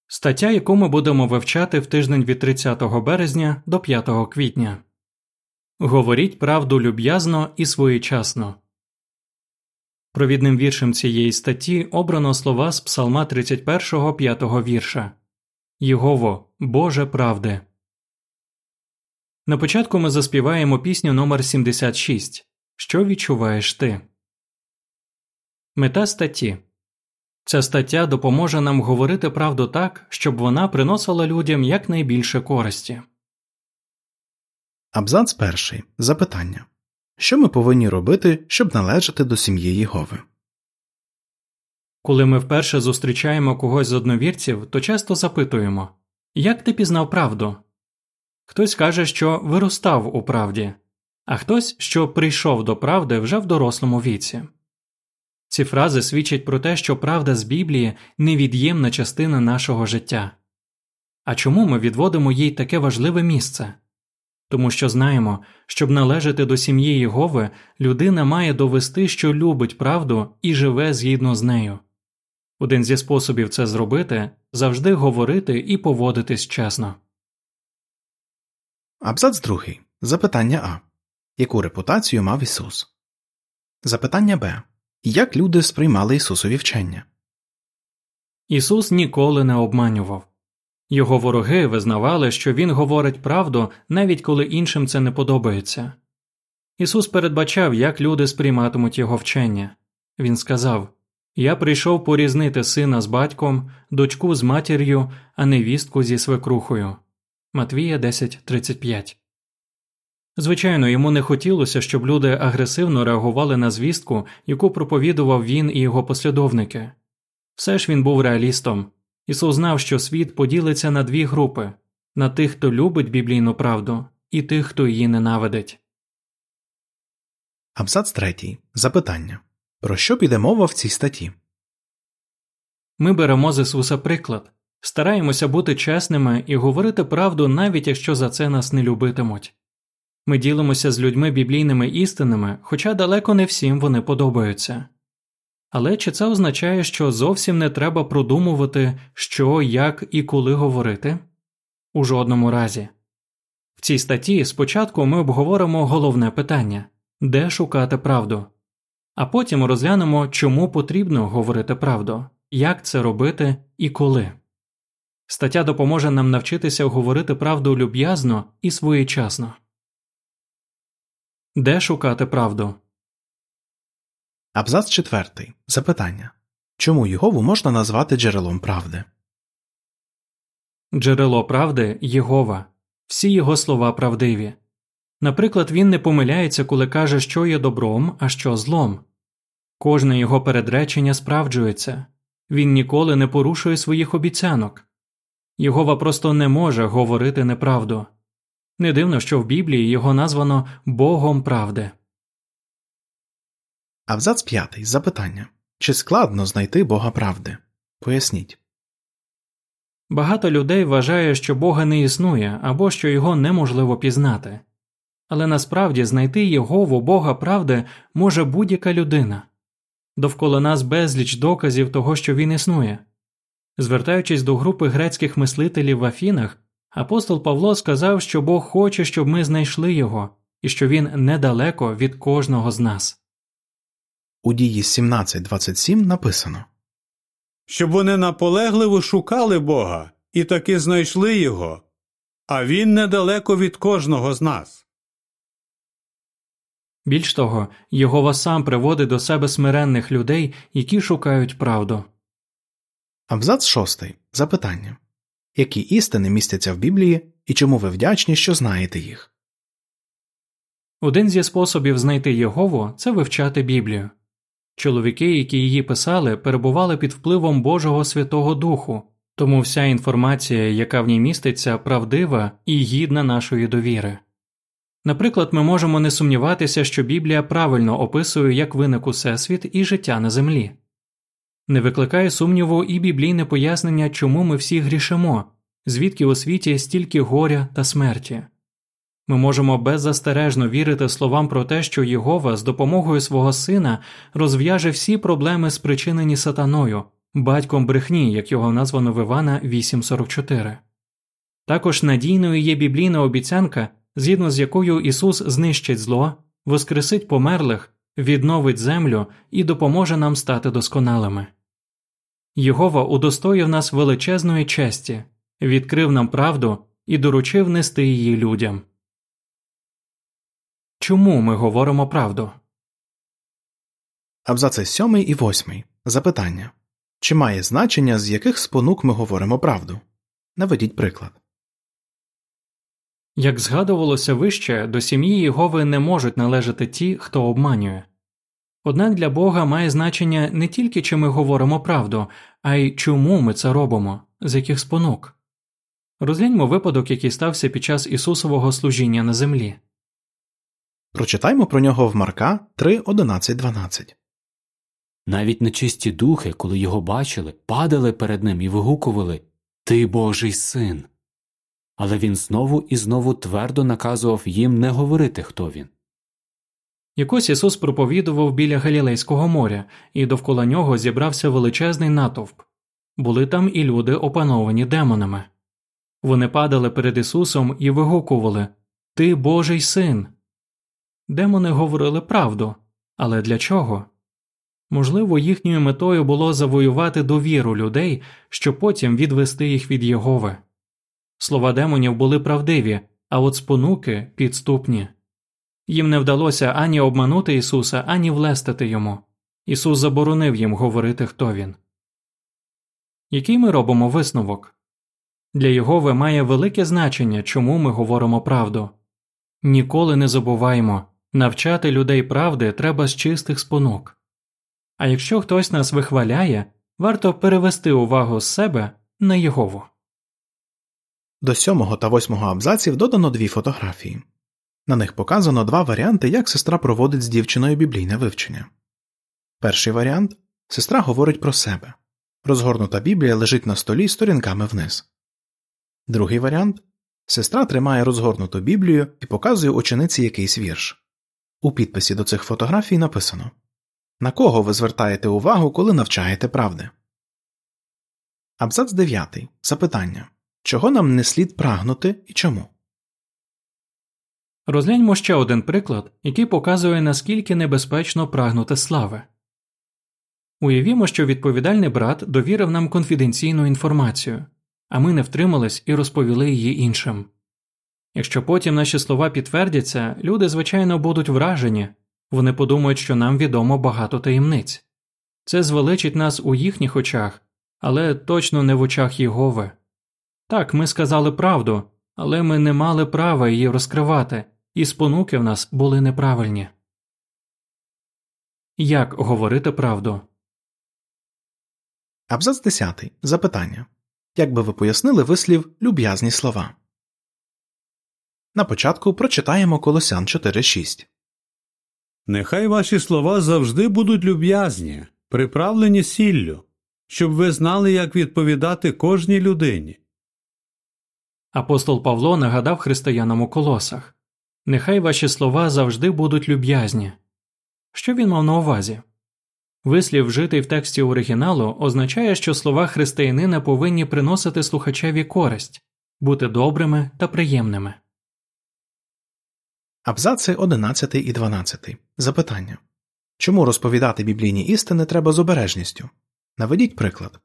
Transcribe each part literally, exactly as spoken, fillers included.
Стаття, яку ми будемо вивчати в тиждень від тридцятого березня до п'ятого квітня. Говоріть правду люб'язно і своєчасно. Провідним віршем цієї статті обрано слова з Псалма тридцять першого, п'ятого вірша. Єгово, Боже правди. На початку ми заспіваємо пісню номер сімдесят шість. Що відчуваєш ти? Мета статті. Ця стаття допоможе нам говорити правду так, щоб вона приносила людям якнайбільше користі. Абзац перший. Запитання. Що ми повинні робити, щоб належати до сім'ї Єгови? Коли ми вперше зустрічаємо когось з одновірців, то часто запитуємо: «Як ти пізнав правду?» Хтось каже, що виростав у правді, а хтось, що прийшов до правди вже в дорослому віці. Ці фрази свідчать про те, що правда з Біблії – невід'ємна частина нашого життя. А чому ми відводимо їй таке важливе місце? Тому що знаємо, щоб належати до сім'ї Єгови, людина має довести, що любить правду і живе згідно з нею. Один зі способів це зробити – завжди говорити і поводитись чесно. Абзац другий. Запитання А. Яку репутацію мав Ісус? Запитання Б. Як люди сприймали Ісусові вчення? Ісус ніколи не обманював. Його вороги визнавали, що Він говорить правду, навіть коли іншим це не подобається. Ісус передбачав, як люди сприйматимуть Його вчення. Він сказав: «Я прийшов порізнити сина з батьком, дочку з матір'ю, а невістку зі свекрухою». Матвія десять тридцять п'ять. Звичайно, йому не хотілося, щоб люди агресивно реагували на звістку, яку проповідував він і його послідовники. Все ж він був реалістом. Ісус знав, що світ поділиться на дві групи – на тих, хто любить біблійну правду, і тих, хто її ненавидить. Абзац третій. Запитання. Про що піде мова в цій статті? Ми беремо з Ісуса приклад. Стараємося бути чесними і говорити правду, навіть якщо за це нас не любитимуть. Ми ділимося з людьми біблійними істинами, хоча далеко не всім вони подобаються. Але чи це означає, що зовсім не треба продумувати, що, як і коли говорити? У жодному разі. В цій статті спочатку ми обговоримо головне питання – де шукати правду? А потім розглянемо, чому потрібно говорити правду, як це робити і коли. Стаття допоможе нам навчитися говорити правду люб'язно і своєчасно. Де шукати правду? Абзац четвертий. Запитання. Чому Єгову можна назвати джерелом правди? Джерело правди – Єгова. Всі його слова правдиві. Наприклад, він не помиляється, коли каже, що є добром, а що злом. Кожне його передречення справджується. Він ніколи не порушує своїх обіцянок. Єгова просто не може говорити неправду. Не дивно, що в Біблії його названо Богом правди. Абзац п'ятий. Запитання. Чи складно знайти Бога правди? Поясніть. Багато людей вважає, що Бога не існує або що його неможливо пізнати. Але насправді знайти Єгову, Бога правди, може будь-яка людина. Довкола нас безліч доказів того, що він існує. Звертаючись до групи грецьких мислителів в Афінах, апостол Павло сказав, що Бог хоче, щоб ми знайшли його, і що він недалеко від кожного з нас. У Дії сімнадцять двадцять сім написано: «Щоб вони наполегливо шукали Бога і таки знайшли Його, а Він недалеко від кожного з нас». Більш того, Єгова сам приводить до себе смиренних людей, які шукають правду. Абзац шостий. Запитання. Які істини містяться в Біблії і чому ви вдячні, що знаєте їх? Один зі способів знайти Єгову – це вивчати Біблію. Чоловіки, які її писали, перебували під впливом Божого Святого Духу, тому вся інформація, яка в ній міститься, правдива і гідна нашої довіри. Наприклад, ми можемо не сумніватися, що Біблія правильно описує, як виник Усесвіт і життя на землі. Не викликає сумніву і біблійне пояснення, чому ми всі грішимо, звідки у світі стільки горя та смерті. Ми можемо беззастережно вірити словам про те, що Єгова з допомогою свого Сина розв'яже всі проблеми, спричинені сатаною, батьком брехні, як його названо в Івана вісім сорок чотири. Також надійною є біблійна обіцянка, згідно з якою Ісус знищить зло, воскресить померлих, відновить землю і допоможе нам стати досконалими. Єгова удостоїв нас величезної честі, відкрив нам правду і доручив нести її людям. Чому ми говоримо правду? Абзаци сьомий і восьмий. Запитання. Чи має значення, з яких спонук ми говоримо правду? Наведіть приклад. Як згадувалося вище, до сім'ї Єгови не можуть належати ті, хто обманює. Однак для Бога має значення не тільки, чи ми говоримо правду, а й чому ми це робимо, з яких спонук. Розгляньмо випадок, який стався під час Ісусового служіння на землі. Прочитаймо про нього в Марка три одинадцять дванадцять. Навіть нечисті духи, коли його бачили, падали перед ним і вигукували «Ти Божий син». Але він знову і знову твердо наказував їм не говорити, хто він. Якось Ісус проповідував біля Галілейського моря, і довкола нього зібрався величезний натовп. Були там і люди, опановані демонами. Вони падали перед Ісусом і вигукували «Ти Божий син». Демони говорили правду, але для чого? Можливо, їхньою метою було завоювати довіру людей, щоб потім відвести їх від Єгови. Слова демонів були правдиві, а от спонуки – підступні. Їм не вдалося ані обманути Ісуса, ані влестити Йому. Ісус заборонив їм говорити, хто Він. Який ми робимо висновок? Для Єгови має велике значення, чому ми говоримо правду. Ніколи не забуваємо, навчати людей правди треба з чистих спонук. А якщо хтось нас вихваляє, варто перевести увагу з себе на Єгову. До сьомого та восьмого абзаців додано дві фотографії. На них показано два варіанти, як сестра проводить з дівчиною біблійне вивчення. Перший варіант – сестра говорить про себе. Розгорнута Біблія лежить на столі сторінками вниз. Другий варіант – сестра тримає розгорнуту Біблію і показує учениці якийсь вірш. У підписі до цих фотографій написано: «На кого ви звертаєте увагу, коли навчаєте правди?» Абзац дев'ятий. Запитання. Чого нам не слід прагнути і чому? Розгляньмо ще один приклад, який показує, наскільки небезпечно прагнути слави. Уявімо, що відповідальний брат довірив нам конфіденційну інформацію, а ми не втримались і розповіли її іншим. Якщо потім наші слова підтвердяться, люди, звичайно, будуть вражені, вони подумають, що нам відомо багато таємниць. Це звеличить нас у їхніх очах, але точно не в очах Єгови. Так, ми сказали правду, але ми не мали права її розкривати, і спонуки в нас були неправильні. Як говорити правду? Абзац десятий. Запитання. Як би ви пояснили вислів «люб'язні слова»? На початку прочитаємо Колосян чотири шість. Нехай ваші слова завжди будуть люб'язні, приправлені сіллю, щоб ви знали, як відповідати кожній людині. Апостол Павло нагадав християнам у Колосах: «Нехай ваші слова завжди будуть люб'язні». Що він мав на увазі? Вислів, вжитий в тексті оригіналу, означає, що слова християнина повинні приносити слухачеві користь, бути добрими та приємними. Абзаци одинадцятий і дванадцятий. Запитання. Чому розповідати біблійні істини треба з обережністю? Наведіть приклад.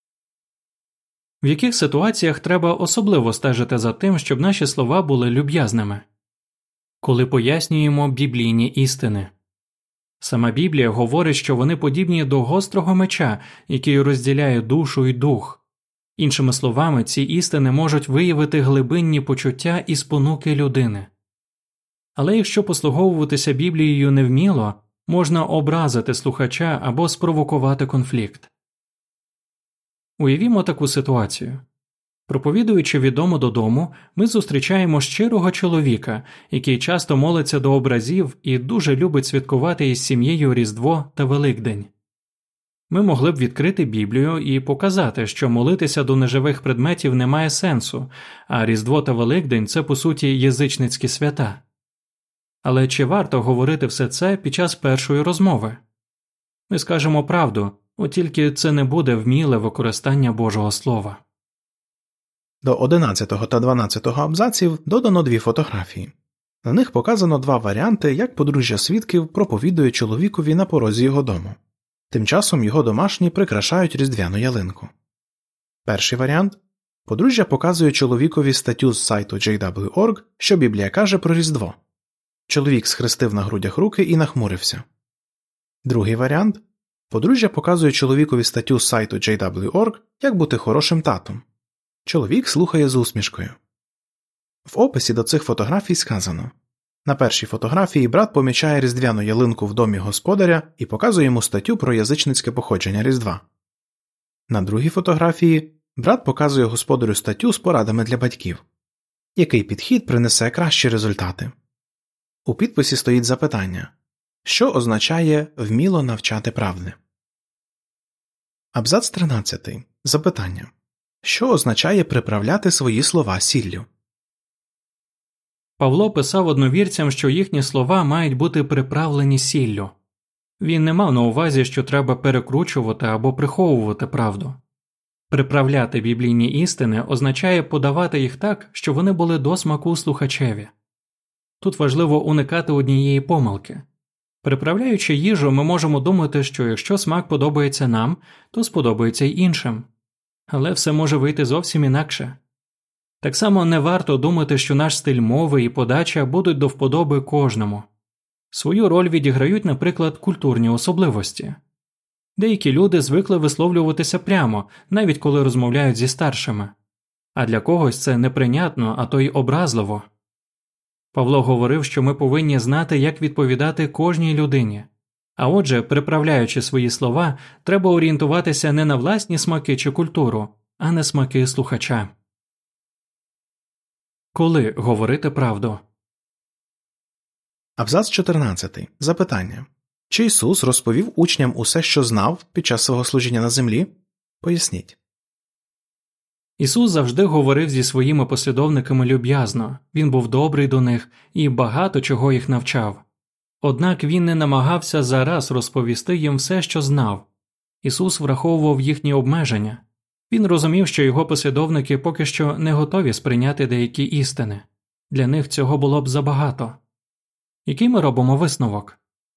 В яких ситуаціях треба особливо стежити за тим, щоб наші слова були люб'язними? Коли пояснюємо біблійні істини. Сама Біблія говорить, що вони подібні до гострого меча, який розділяє душу і дух. Іншими словами, ці істини можуть виявити глибинні почуття і спонуки людини. Але якщо послуговуватися Біблією невміло, можна образити слухача або спровокувати конфлікт. Уявімо таку ситуацію. Проповідуючи від дому додому, ми зустрічаємо щирого чоловіка, який часто молиться до образів і дуже любить святкувати із сім'єю Різдво та Великдень. Ми могли б відкрити Біблію і показати, що молитися до неживих предметів не має сенсу, а Різдво та Великдень – це, по суті, язичницькі свята. Але чи варто говорити все це під час першої розмови? Ми скажемо правду, От тільки це не буде вміле використання Божого Слова. До одинадцятого та дванадцятого абзаців додано дві фотографії. На них показано два варіанти, як подружжя свідків проповідує чоловікові на порозі його дому. Тим часом його домашні прикрашають різдвяну ялинку. Перший варіант – подружжя показує чоловікові статтю з сайту джей дабл ю точка орг, що Біблія каже про Різдво. Чоловік схрестив на грудях руки і нахмурився. Другий варіант – подружжя показує чоловікові статтю з сайту джей дабл ю точка орг, як бути хорошим татом. Чоловік слухає з усмішкою. В описі до цих фотографій сказано: на першій фотографії брат помічає різдвяну ялинку в домі господаря і показує йому статтю про язичницьке походження Різдва. На другій фотографії брат показує господарю статтю з порадами для батьків. Який підхід принесе кращі результати? У підписі стоїть запитання: що означає «вміло навчати правди»? Абзац тринадцятий. Запитання: що означає приправляти свої слова сіллю? Павло писав одновірцям, що їхні слова мають бути приправлені сіллю. Він не мав на увазі, що треба перекручувати або приховувати правду. Приправляти біблійні істини означає подавати їх так, щоб вони були до смаку слухачеві. Тут важливо уникати однієї помилки. Приправляючи їжу, ми можемо думати, що якщо смак подобається нам, то сподобається й іншим. Але все може вийти зовсім інакше. Так само не варто думати, що наш стиль мови і подача будуть до вподоби кожному. Свою роль відіграють, наприклад, культурні особливості. Деякі люди звикли висловлюватися прямо, навіть коли розмовляють зі старшими. А для когось це неприйнятно, а то й образливо. Павло говорив, що ми повинні знати, як відповідати кожній людині. А отже, приправляючи свої слова, треба орієнтуватися не на власні смаки чи культуру, а на смаки слухача. Коли говорити правду? Абзац чотирнадцятий. Запитання: чи Ісус розповів учням усе, що знав під час свого служіння на землі? Поясніть. Ісус завжди говорив зі своїми послідовниками люб'язно, Він був добрий до них і багато чого їх навчав. Однак Він не намагався зараз розповісти їм все, що знав. Ісус враховував їхні обмеження. Він розумів, що його послідовники поки що не готові сприйняти деякі істини. Для них цього було б забагато. Який ми робимо висновок?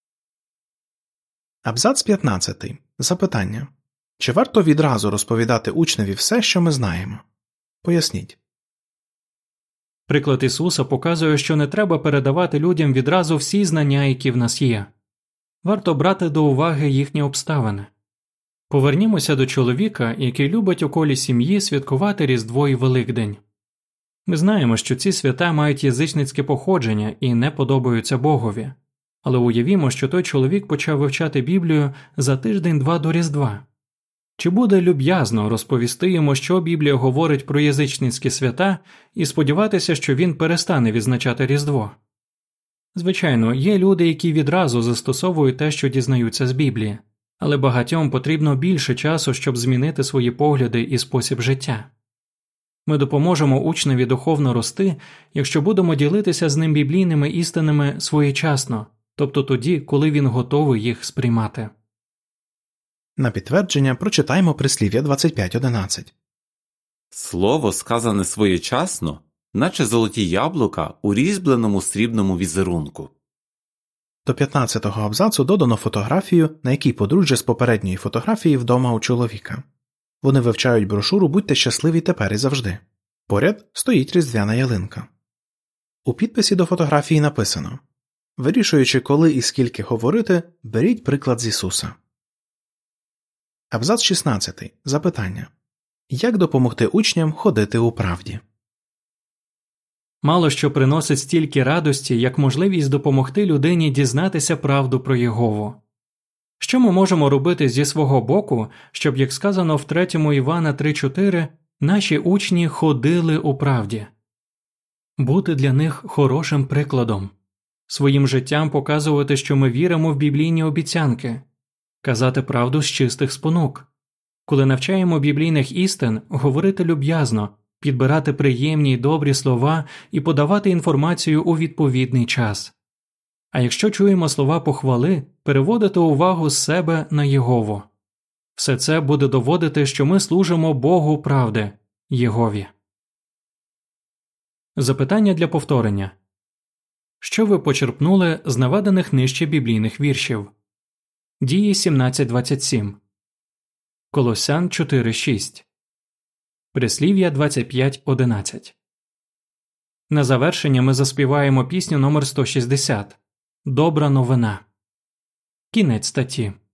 Абзац п'ятнадцятий. Запитання: чи варто відразу розповідати учневі все, що ми знаємо? Поясніть. Приклад Ісуса показує, що не треба передавати людям відразу всі знання, які в нас є. Варто брати до уваги їхні обставини. Повернімося до чоловіка, який любить у колі сім'ї святкувати Різдво і Великдень. Ми знаємо, що ці свята мають язичницьке походження і не подобаються Богові. Але уявімо, що той чоловік почав вивчати Біблію за тиждень-два до Різдва. Чи буде люб'язно розповісти йому, що Біблія говорить про язичницькі свята, і сподіватися, що він перестане відзначати Різдво? Звичайно, є люди, які відразу застосовують те, що дізнаються з Біблії, але багатьом потрібно більше часу, щоб змінити свої погляди і спосіб життя. Ми допоможемо учневі духовно рости, якщо будемо ділитися з ним біблійними істинами своєчасно, тобто тоді, коли він готовий їх сприймати. На підтвердження прочитаємо прислів'я двадцять п'ять одинадцять. Слово, сказане своєчасно, наче золоті яблука у різьбленому срібному візерунку. До п'ятнадцятого абзацу додано фотографію, на якій подружжя з попередньої фотографії вдома у чоловіка. Вони вивчають брошуру «Будьте щасливі тепер і завжди». Поряд стоїть різдвяна ялинка. У підписі до фотографії написано: вирішуючи, коли і скільки говорити, беріть приклад з Ісуса. Абзац шістнадцятий. Запитання: як допомогти учням ходити у правді? Мало що приносить стільки радості, як можливість допомогти людині дізнатися правду про Єгову. Що ми можемо робити зі свого боку, щоб, як сказано в третьому Івана три чотири, наші учні ходили у правді? Бути для них хорошим прикладом. Своїм життям показувати, що ми віримо в біблійні обіцянки. Казати правду з чистих спонук. Коли навчаємо біблійних істин, говорити люб'язно, підбирати приємні й добрі слова і подавати інформацію у відповідний час. А якщо чуємо слова похвали, переводити увагу з себе на Єгову. Все це буде доводити, що ми служимо Богу правди – Єгові. Запитання для повторення. Що ви почерпнули з наведених нижче біблійних віршів? Дії сімнадцять двадцять сім, Колосян чотири шість, Прислів'я двадцять п'ять одинадцять. На завершення ми заспіваємо пісню номер сто шістдесят «Добра новина». Кінець статті.